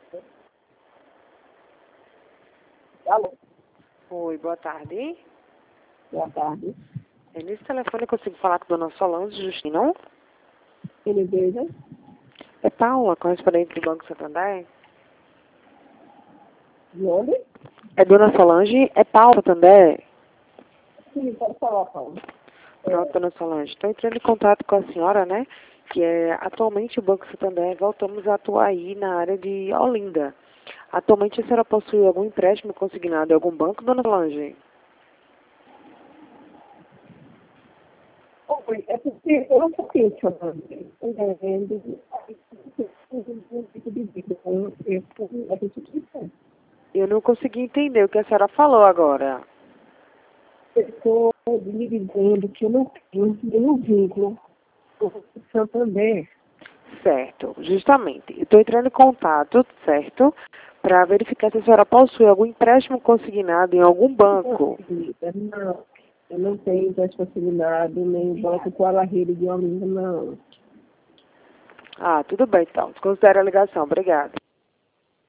Alô, Oi, boa tarde. boa tarde. Nesse telefone eu consigo falar com a dona Solange Justino? Ele veja. É Paula, correspondente do Banco Santander? De onde? É dona Solange? É Paula Santander? Sim, pode falar, Paulo. Pronto, dona Solange. Estou entrando em contato com a senhora, né? Que é atualmente o Banco Santander, voltamos a atuar aí na área de Olinda. Atualmente a senhora possui algum empréstimo consignado em algum banco, dona Solange? Oi, é porque eu não sei chamando. Eu não consegui entender o que a senhora falou agora. Eu estou me dizendo que eu não tenho nenhum vínculo com o Santander. Certo, justamente. Estou entrando em contato, certo? Para verificar se a senhora possui algum empréstimo consignado em algum banco. Não, eu não tenho empréstimo assinado, nem banco com a barreira de Olinda, não. Ah, tudo bem então. Desconsidere a ligação. Obrigada.